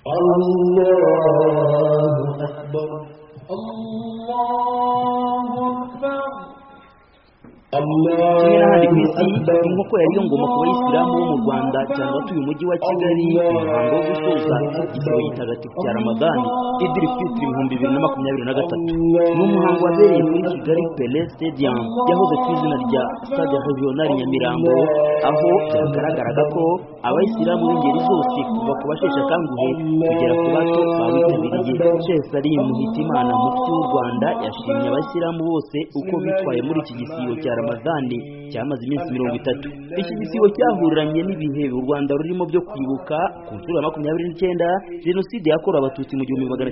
Allahu Akbar, Allahu Akbar. Kimwe n'ahandi ku isi, inkoko yari ngoma ku bayisilamu bo mu Rwanda cyane batuye umujyi wa Kigali umuhango wo gusoza igisibo gitagatifu cya Ramadani Idil Fitr 2023. Ni umuhango wabereye muri Kigali Pele Stadium yahoze ku izina rya Stade Regional Nyamirambo, aho byagaragaraga ko abayisilamu b'ingeri zose kuva ku basheshe akanguhe kugera ku bato bawitabiriye. Sheikh Salim Muhitimana mufti w'u Rwanda yashimye abayisilamu bose uko bitwaye muri iki gisibo cya Ramadani cyamaze iminsi 30. Iki gisibo cyahuriranye n'ibihe u Rwanda rurimo byo kwibuka ku nshuro ya 29 jenoside yakorewe abatutsi mu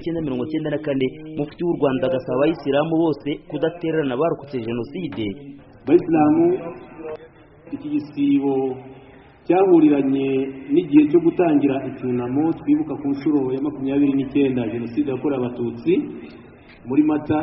1994. Mufti w'u Rwanda agasaba abayisilamu bose kudatererana abarokotse jenoside. Abayisilamu, iki gisibo cyahuriranye n'igihe cyo gutangira icyunamo twibuka ku nshuro ya 29 jenoside yakorewe abatutsi muri Mata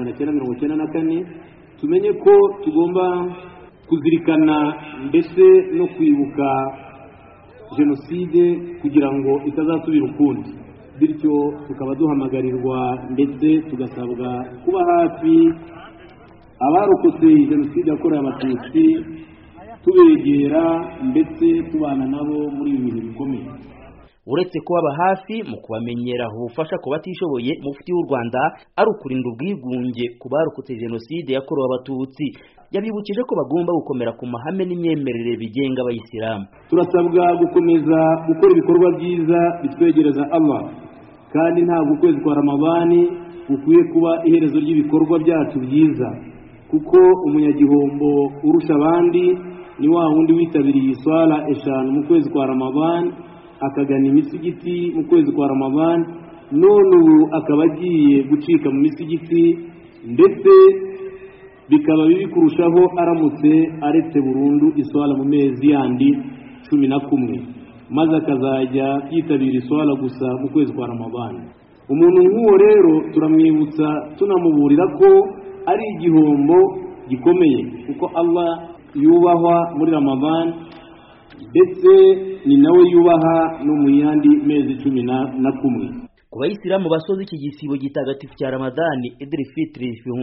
1994. Tumenye ko tugomba kuzirikana ndetse no kwibuka jenoside kugira ngo itazasubira ukundi, bityo tukaba duhamagarirwa ndetse tugasabwa kuba hafi abarokotse jenoside yakorewe abatutsi, tubegera ndetse tubana nabo muri ibi bihe bikomeye. Uretse kubaba hafi mu kubamenyera ubufasha ku batishoboye, mufti w'u Rwanda ari ukurinda ubwigunge ku barokotse jenoside yakorewe abatutsi. Yabibukije ko bagomba gukomera ku mahame n'imyemerere bigenga abayisilamu. Turasabwa gukomeza gukora ibikorwa byiza bitwegereza Allah, kandi ntabwo ukwezi kwa Ramadani gukwiye kuba iherezo ry'ibikorwa byacu byiza, kuko umunyagihombo urusha abandi ni wa wundi witabiriye swala eshanu mu kwezi kwa Ramadani, akagana imisigiti mu kwezi kwa Ramadani, none ubu akaba agiye gucika mu misigiti, ndetse bikaba bibi kurushaho aramutse aretse burundu iswala mu mezi yandi 11, maze akazajya yitabira iswala gusa mu kwezi kwa Ramadani. Umuntu nk'uwo rero turamwibutsa tunamuburira ko ari igihombo gikomeye, kuko Allah yubahwa muri Ramadani ndetse ni nawe yubaha no mu yandi mezi 11. Ku bayisilamu basoza iki gisibo gitagatifu cya Ramadani Idil Fitr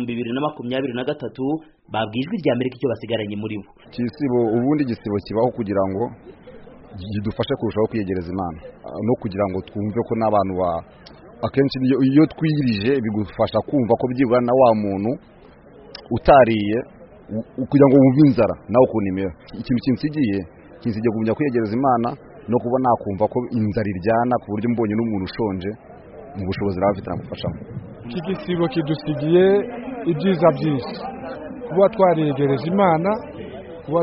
2023 babwijwe rya Amerika icyo basigaranye muri bo. Igisibo ubundi igisibo kibaho kugira ngo gidufashe kurushaho kwiyegereza Imana no kugira ngo twumve ko n'abantu akenshi iyo twirije bigufasha kumva ko byibura na wa muntu utariye kugira ngo wumve inzara nawe kunimera. Ikintu kinsigiye kugumya kwiyegereza Imana no kubona kumva ko inzara iryana ku buryo mbonye n'umuntu ushonje mu bushobozi bafite namufashamo. Iki gisibo kidusigiye ibyiza byinshi, kuba twaregereje Imana, kuba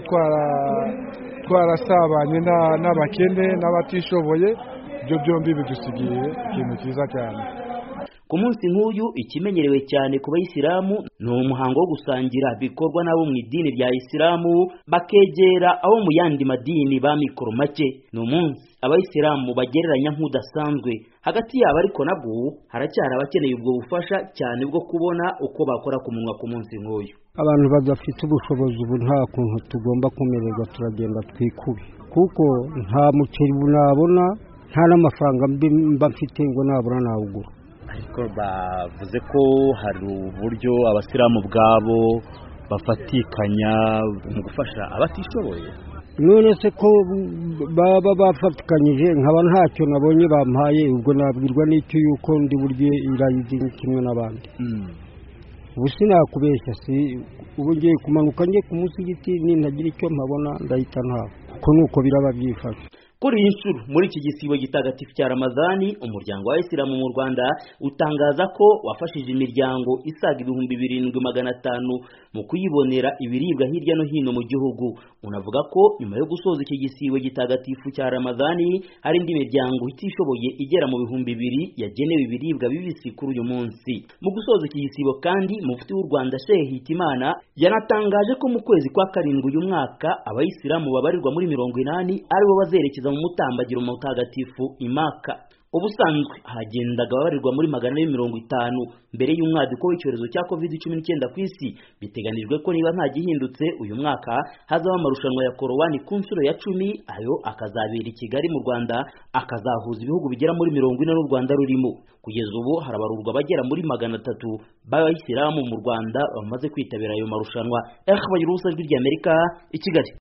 twarasabanye n'abakene n'abatishoboye, ibyo byombi bidusigiye ikintu cyiza cyane. Ku munsi nk'uyu ikimenyerewe cyane ku bayisilamu ni umuhango wo gusangira bikorwa nabo mu idini rya Isilamu bakegera abo mu yandi madini ba mikoro make. Ni umunsi abayisilamu bagereranya nk'udasanzwe hagati yabo, ariko nabwo haracyari abakeneye ubwo bufasha cyane bwo kubona uko bakora ku munwa ku munsi nk'uyu. Abantu badafite ubushobozi ubu nta kuntu tugomba kumererwa, turagenda twikubi, kuko nta muceri nabona, nta n'amafaranga mba mfite ngo nabura nawugura. Ariko bavuze ko hari uburyo abasilamu bwabo bafatikanya mu gufasha abatishoboye. None se ko baba bafatikanyije nkaba ntacyo nabonye bampaye, ubwo nabwirwa n'icyo yuko ndi burye irayidini kimwe n'abandi. Ubu sinakubeshya, ubu ngiye kumanuka njye ku musigiti nintagira icyo mpabona ndahita ntaho, ko nuko biraba byifashe. Kuri iyi nshuro muri iki gisibo gitagatifu cya Ramadani, umuryango wa Isilamu mu Rwanda utangaza ko wafashije imiryango isaga 7,500 mu kuyibonera ibiribwa hirya no hino mu gihugu. Unavuga ko nyuma yo gusoza iki gisibo gitagatifu cya Ramadani hari indi miryango itishoboye igera mu 2,000 yagenewe ibiribwa bibisi kuri uyu munsi. Mu gusoza iki gisibo kandi mufti w'u Rwanda Sheikh Hitimana yanatangaje ko mu kwezi kwa 7 uyu mwaka abayisilamu babarirwa muri 80 aribo bazerekeza mu mutambagiro mutagatifu i Maka. ubusanzwe hagendaga babarirwa muri 450 mbere y'umwadiko w'icyorezo cya COVID-19 ku isi. Biteganijwe ko niba nta gihindutse uyu mwaka hazaba amarushanwa ya korowani ku nshuro ya 10, ayo akazabera i Kigali mu Rwanda, akazahuza ibihugu bigera muri 40 n'u Rwanda rurimo. Kugeza ubu harabarurwa bagera muri 300 b'Abayisilamu mu Rwanda bamaze kwitabira ayo marushanwa. Bagira ubusa Ijwi ry'Amerika i Kigali.